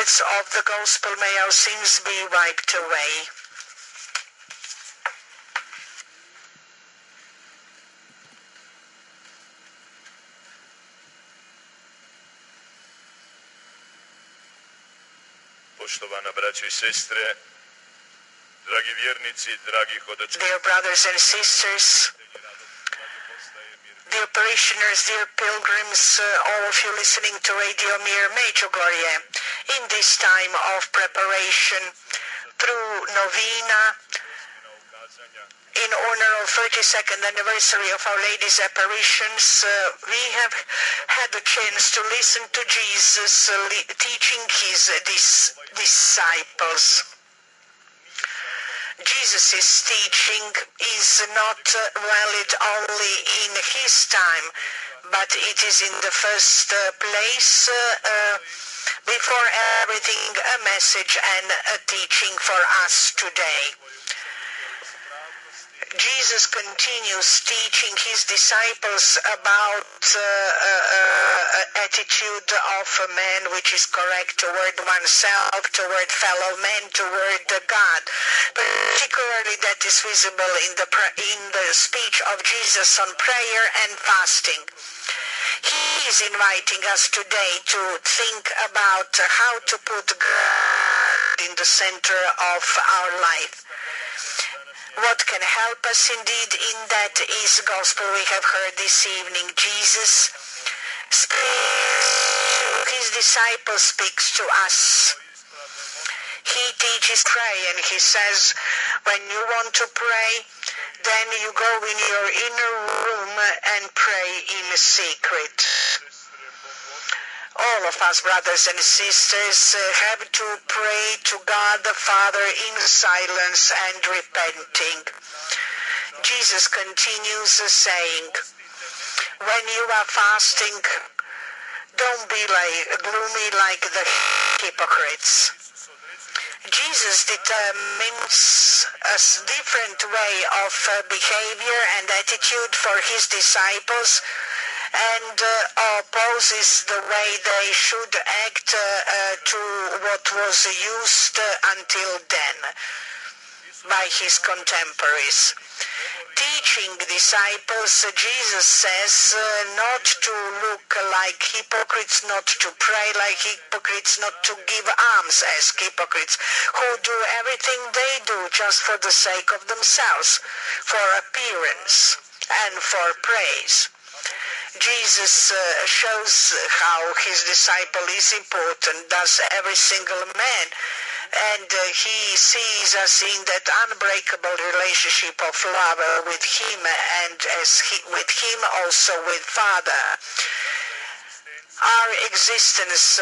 words of the gospel, may our sins be wiped away. Poštovana braćo i sestre, dragi vjernici, dragi hodači. Dear brothers and sisters, dear parishioners, dear pilgrims, all of you listening to Radio Mir Medjugorje, in this time of preparation through Novena, in honor of 32nd anniversary of Our Lady's apparitions, we have had the chance to listen to Jesus teaching his disciples. Jesus' teaching is not valid only in his time, but it is in the first place, before everything, a message and a teaching for us today. Jesus continues teaching his disciples about attitude of a man which is correct toward oneself, toward fellow men, toward God. Particularly that is visible in the speech of Jesus on prayer and fasting. He is inviting us today to think about how to put God in the center of our life. What can help us indeed in that is gospel we have heard this evening. Jesus his disciples speaks to us. He teaches pray, and he says, when you want to pray, then you go in your inner room and pray in secret. All of us, brothers and sisters, have to pray to God the Father in silence and repenting. Jesus continues saying, when you are fasting, don't be gloomy like the hypocrites. Jesus determines a different way of behavior and attitude for his disciples, and opposes the way they should act to what was used until then by his contemporaries. Teaching disciples, Jesus says not to look like hypocrites, not to pray like hypocrites, not to give alms as hypocrites, who do everything they do just for the sake of themselves, for appearance and for praise. Jesus shows how his disciple is important, thus every single man, and he sees us in that unbreakable relationship of love with him, and with him also with Father. Our existence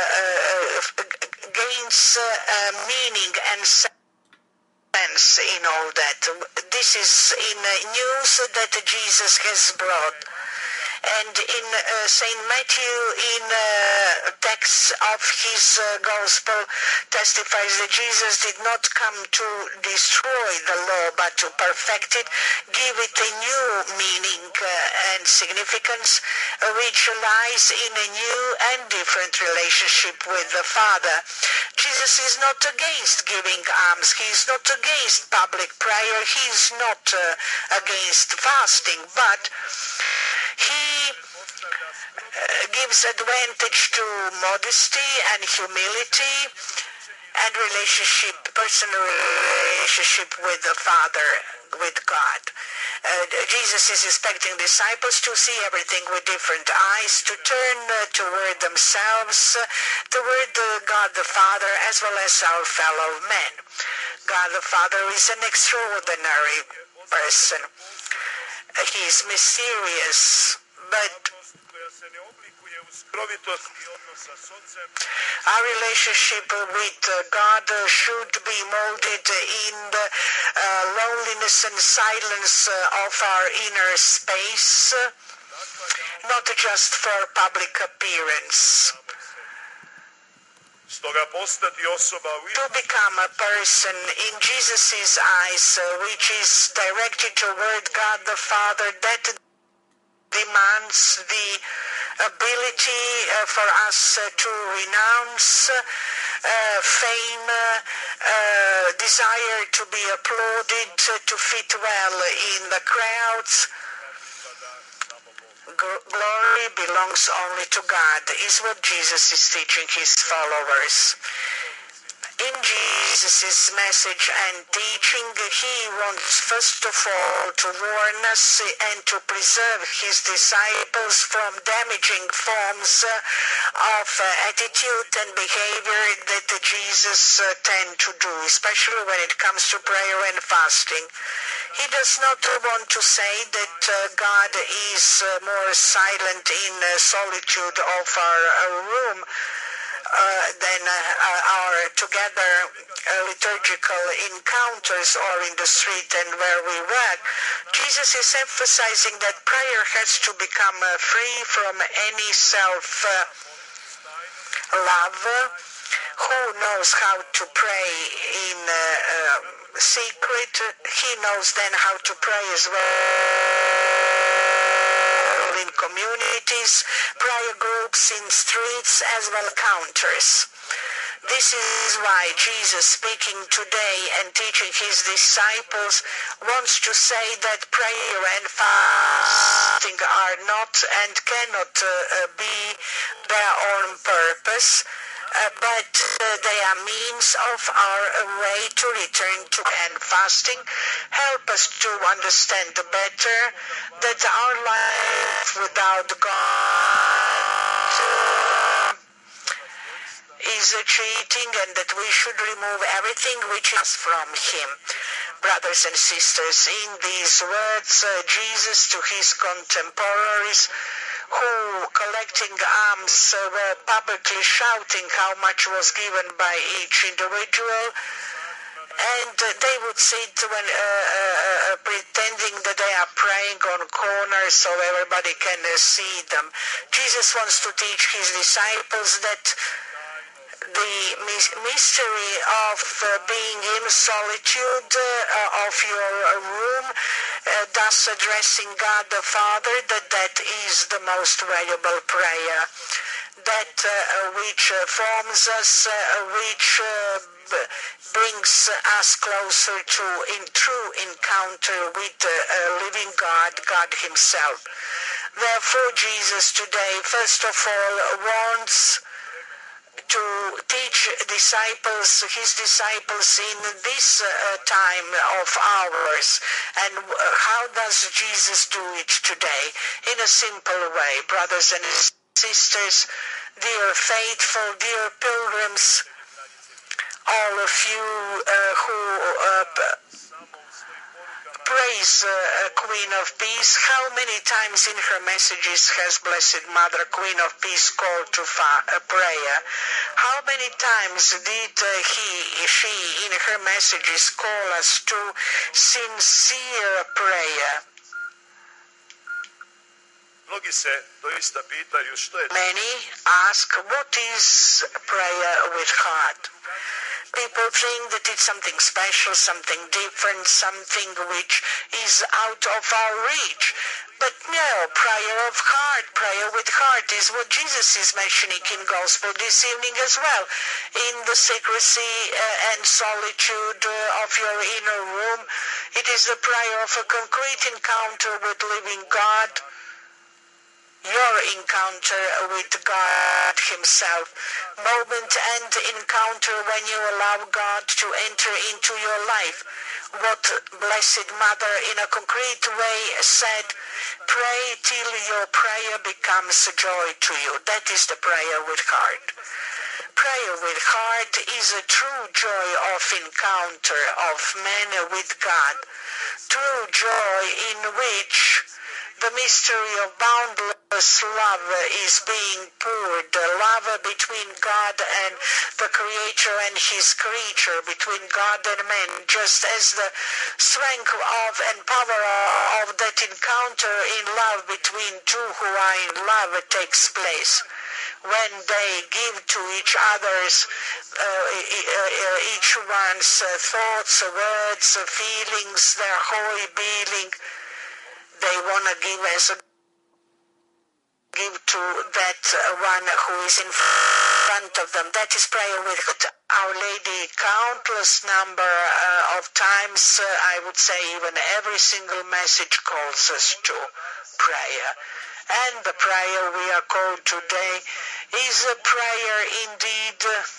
gains meaning and sense in all that. This is in news that Jesus has brought. And in St. Matthew, in text of his gospel, testifies that Jesus did not come to destroy the law, but to perfect it, give it a new meaning and significance, which lies in a new and different relationship with the Father. Jesus is not against giving alms. He is not against public prayer. He is not against fasting, but he gives advantage to modesty and humility and personal relationship with the Father, with God. Jesus is expecting disciples to see everything with different eyes, to turn toward themselves, toward God the Father, as well as our fellow men. God the Father is an extraordinary person. He is mysterious, but our relationship with God should be molded in the loneliness and silence of our inner space, not just for public appearance. To become a person in Jesus' eyes which is directed toward God the Father, that demands the ability for us to renounce fame, desire to be applauded, to fit well in the crowds. Glory belongs only to God, is what Jesus is teaching his followers. In Jesus' message and teaching, he wants first of all to warn us and to preserve his disciples from damaging forms of attitude and behavior that Jesus tend to do, especially when it comes to prayer and fasting. He does not want to say that God is more silent in solitude of our room than our together liturgical encounters or in the street and where we work. Jesus is emphasizing that prayer has to become free from any self-love. Who knows how to pray in secret? He knows then how to pray as well in communities, prayer groups, in streets, as well counters. This is why Jesus, speaking today and teaching his disciples, wants to say that prayer and fasting are not and cannot be their own purpose, but they are means of our way to return to, and fasting help us to understand better that our life without God is cheating and that we should remove everything which is from him. Brothers and sisters, in these words, Jesus to his contemporaries, who, collecting alms, were publicly shouting how much was given by each individual, and they would sit when pretending that they are praying on corners so everybody can see them. Jesus wants to teach his disciples that the mystery of being in solitude of your room, thus addressing God the Father, that is the most valuable prayer, that which forms us, which brings us closer to in true encounter with living God, God himself. Therefore, Jesus today, first of all, wants to teach his disciples in this time of ours. And how does Jesus do it today? In a simple way, brothers and sisters, dear faithful, dear pilgrims, all of you who praise Queen of Peace, how many times in her messages has Blessed Mother, Queen of Peace, called to prayer? How many times did she in her messages call us to sincere prayer? Many ask, what is prayer with heart? People think that it's something special, something different, something which is out of our reach. But no, prayer of heart, prayer with heart is what Jesus is mentioning in Gospel this evening as well. In the secrecy and solitude of your inner room, it is the prayer of a concrete encounter with living God, your encounter with God himself, moment and encounter when you allow God to enter into your life. What Blessed Mother in a concrete way said, pray till your prayer becomes joy to you. That is the prayer with heart. Prayer with heart is a true joy of encounter of man with God, true joy in which the mystery of boundless love is being poured, love between God and the Creator and his creature, between God and man, just as the strength of and power of that encounter in love between two who are in love takes place. When they give to each other's, each one's thoughts, words, feelings, their whole being, they want to give as a give to that one who is in front of them. That is prayer with Our Lady countless number of times, I would say even every single message calls us to prayer. And the prayer we are called today is a prayer indeed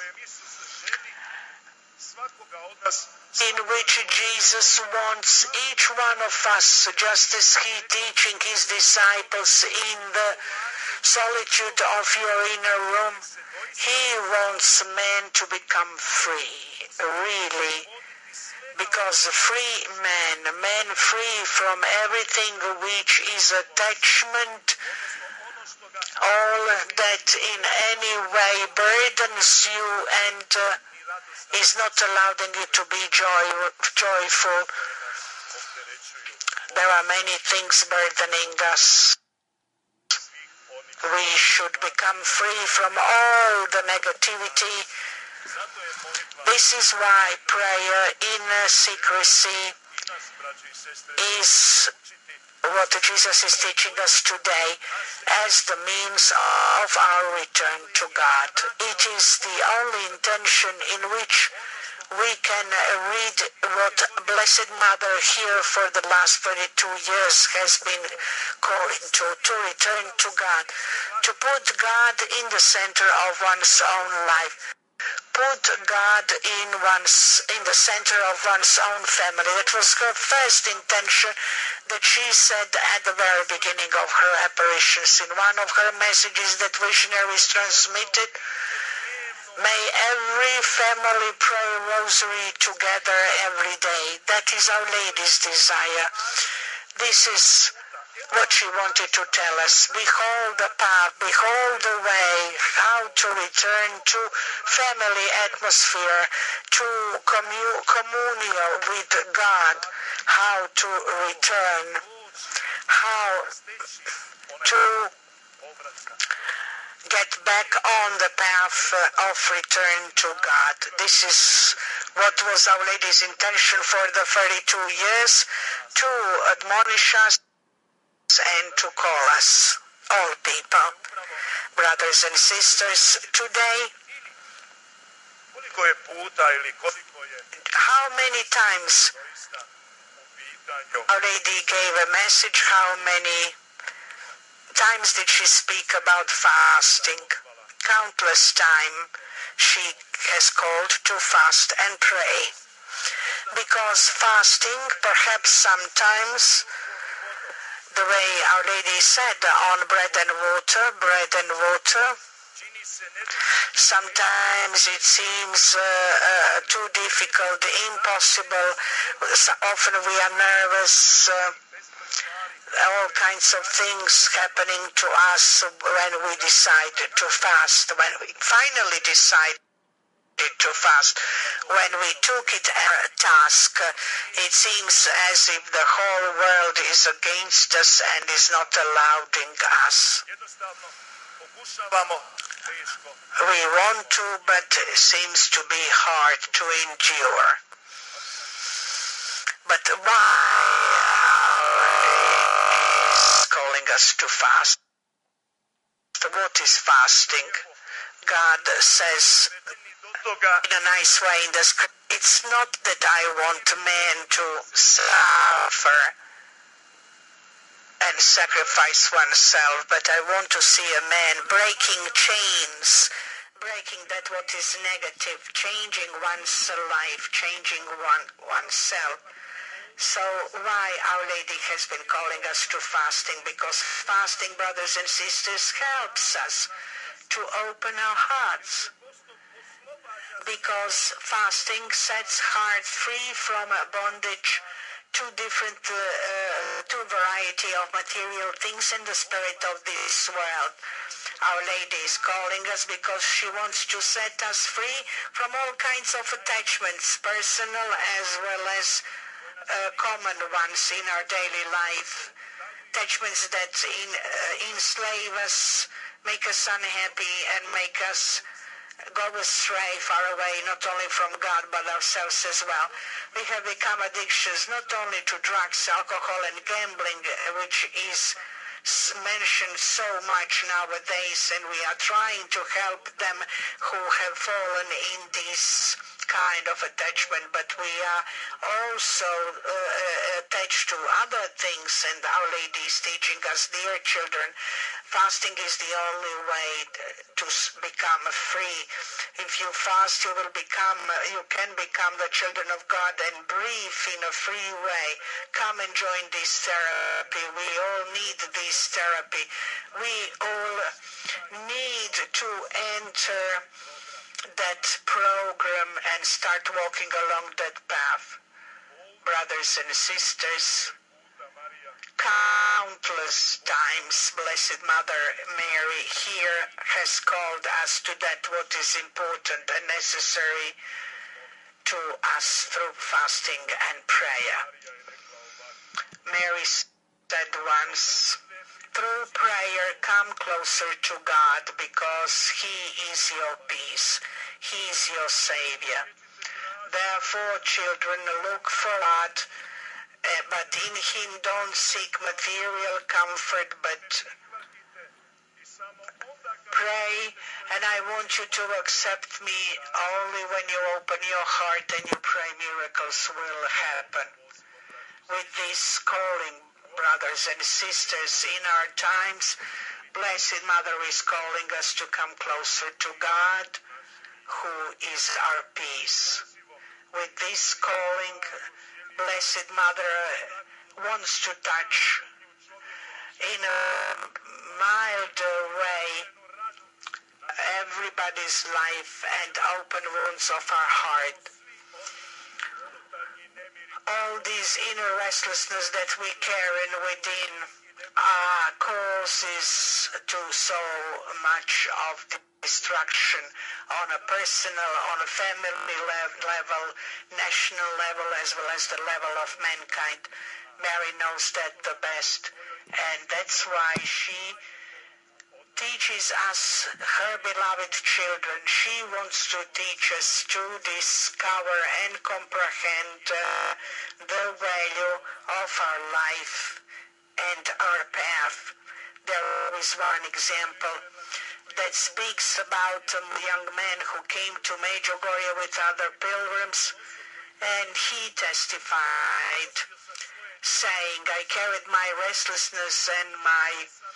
in which Jesus wants each one of us, just as he teaching his disciples in the solitude of your inner room, he wants men to become free, really, because free men free from everything which is attachment, all that in any way burdens you and is not allowing you to be joyful. There are many things burdening us. We should become free from all the negativity. This is why prayer in secrecy is what Jesus is teaching us today as the means of our return to God. It is the only intention in which we can read what Blessed Mother here for the last 32 years has been calling to return to God, to put God in the center of one's own life. Put God in the center of one's own family. That was her first intention that she said at the very beginning of her apparitions. In one of her messages that missionaries transmitted, may every family pray rosary together every day. That is Our Lady's desire. This is what she wanted to tell us. Behold the path, behold the way, how to return to family atmosphere, to communion with God, how to return, how to get back on the path of return to God. This is what was Our Lady's intention for the 32 years, to admonish us and to call us, all people, brothers and sisters, today. How many times Our Lady gave a message? How many times did she speak about fasting? Countless times she has called to fast and pray. Because fasting, perhaps sometimes, the way Our Lady said, on bread and water, sometimes it seems too difficult, impossible. So often we are nervous, all kinds of things happening to us when we decide to fast, when we finally decided to fast. When we took it as a task, it seems as if the whole world is against us and is not allowing us. We want to, but it seems to be hard to endure. But why is calling us to fast? What is fasting? God says in a nice way in the script, it's not that I want man to suffer and sacrifice oneself, but I want to see a man breaking chains, breaking that what is negative, changing one's life, changing oneself. So why Our Lady has been calling us to fasting? Because fasting, brothers and sisters, helps us to open our hearts. Because fasting sets hearts free from bondage to to variety of material things in the spirit of this world. Our Lady is calling us because she wants to set us free from all kinds of attachments, personal as well as common ones in our daily life. Attachments that enslave us, make us unhappy, and make us go astray, far away, not only from God, but ourselves as well. We have become addictions not only to drugs, alcohol, and gambling, which is mentioned so much nowadays, and we are trying to help them who have fallen in this kind of attachment, but we are also attached to other things, and Our Lady is teaching us, dear children, fasting is the only way to become free. If you fast, you can become the children of God and breathe in a free way. Come and join this therapy. We all need this therapy. We all need to enter that program and start walking along that path. Brothers and sisters, countless times Blessed Mother Mary here has called us to that what is important and necessary to us through fasting and prayer. Mary said once, through prayer come closer to God, because He is your peace. He is your Savior. Therefore, children, look for God, but in Him don't seek material comfort, but pray, and I want you to accept me only when you open your heart and you pray, miracles will happen. With this calling, brothers and sisters, in our times, Blessed Mother is calling us to come closer to God, who is our peace. With this calling, Blessed Mother wants to touch in a mild way everybody's life and open wounds of our heart. All these inner restlessness that we carry within causes to so much of destruction on a personal, on a family level, national level, as well as the level of mankind. Mary knows that the best, and that's why she teaches us, her beloved children. She wants to teach us to discover and comprehend the value of our life and our path. There is one example that speaks about a young man who came to Medjugorje with other pilgrims, and he testified, saying, I carried my restlessness and my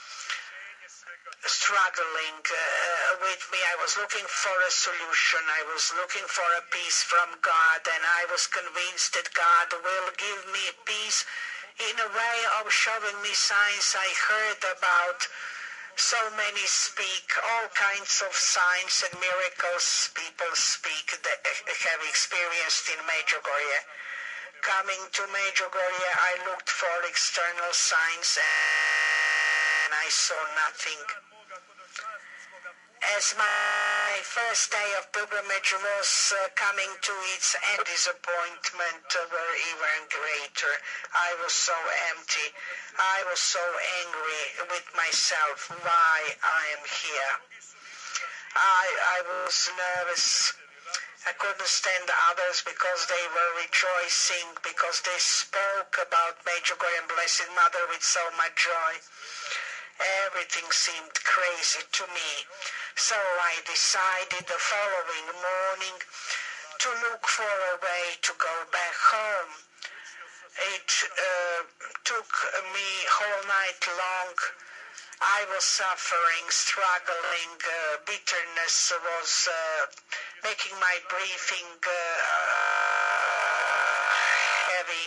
struggling with me. I was looking for a solution. I was looking for a peace from God, and I was convinced that God will give me peace in a way of showing me signs I heard about. So many speak, all kinds of signs and miracles people speak that have experienced in Medjugorje. Coming to Medjugorje, I looked for external signs and I saw nothing. As my first day of pilgrimage was coming to its end, disappointment were even greater. I was so empty. I was so angry with myself why I am here. I was nervous. I couldn't stand others because they were rejoicing, because they spoke about Medjugorje and Blessed Mother with so much joy. Everything seemed crazy to me. So I decided the following morning to look for a way to go back home. It took me whole night long. I was suffering, struggling. Bitterness was making my breathing heavy.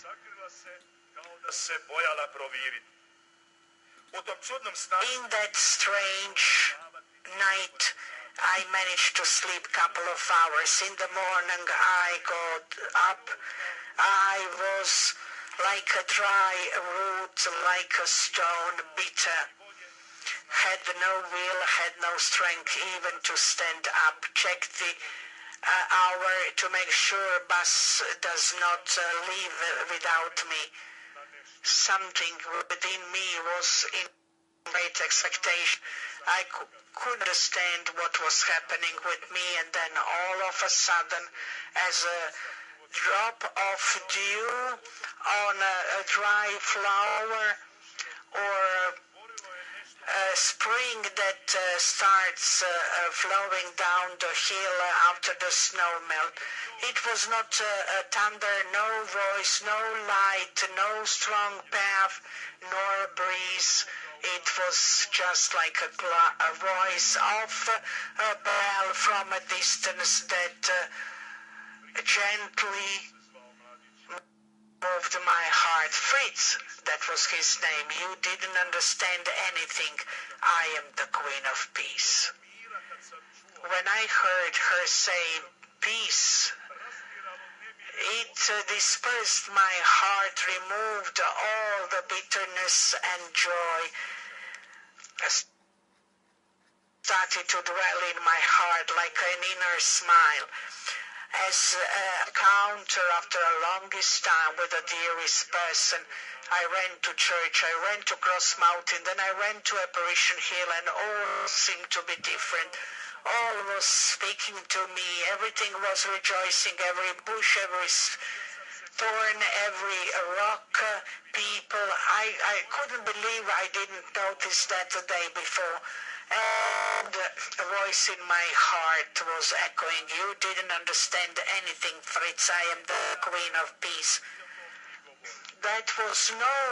In that strange night, I managed to sleep a couple of hours. In the morning, I got up. I was like a dry root, like a stone, bitter. Had no will, had no strength even to stand up. Checked the hour to make sure bus does not leave without me. Something within me was in great expectation. I could understand what was happening with me, and then all of a sudden, as a drop of dew on a dry flower, or a spring that starts flowing down the hill after the snow melt. It was not a thunder, no voice, no light, no strong path, nor a breeze. It was just like a voice of a bell from a distance that gently moved my heart. Fritz, that was his name. You didn't understand anything. I am the Queen of Peace. When I heard her say peace, it dispersed my heart, removed all the bitterness and joy, started to dwell in my heart like an inner smile. As a encounter after a longest time with the dearest person, I ran to church, I ran to Cross Mountain, then I ran to Apparition Hill, and all seemed to be different. All was speaking to me, everything was rejoicing, every bush, every thorn, every rock, people. I couldn't believe I didn't notice that the day before. And a voice in my heart was echoing, you didn't understand anything, Fritz, I am the Queen of Peace. That was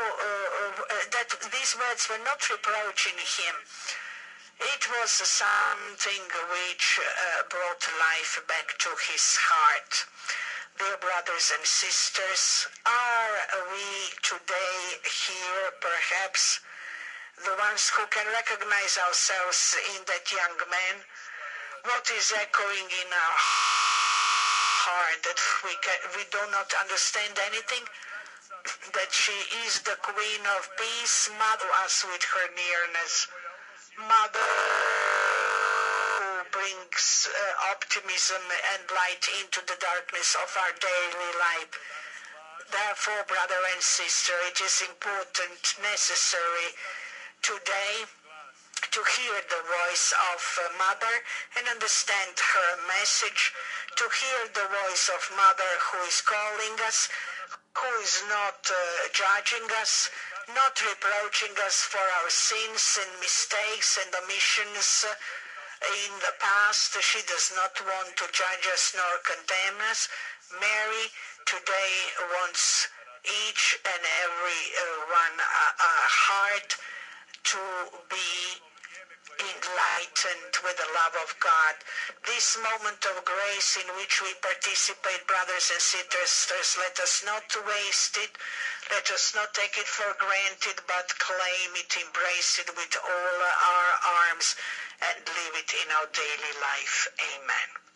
these words were not reproaching him. It was something which brought life back to his heart. Dear brothers and sisters, are we today here, perhaps, the ones who can recognize ourselves in that young man? What is echoing in our heart, that we do not understand anything? That she is the Queen of Peace, mother us with her nearness, mother who brings optimism and light into the darkness of our daily life. Therefore, brother and sister, it is important, necessary today to hear the voice of Mother and understand her message, to hear the voice of Mother who is calling us, who is not judging us, not reproaching us for our sins and mistakes and omissions in the past. She does not want to judge us nor condemn us. Mary today wants each and every one heart to be enlightened with the love of God. This moment of grace in which we participate, brothers and sisters, let us not waste it. Let us not take it for granted, but claim it, embrace it with all our arms, and live it in our daily life. Amen.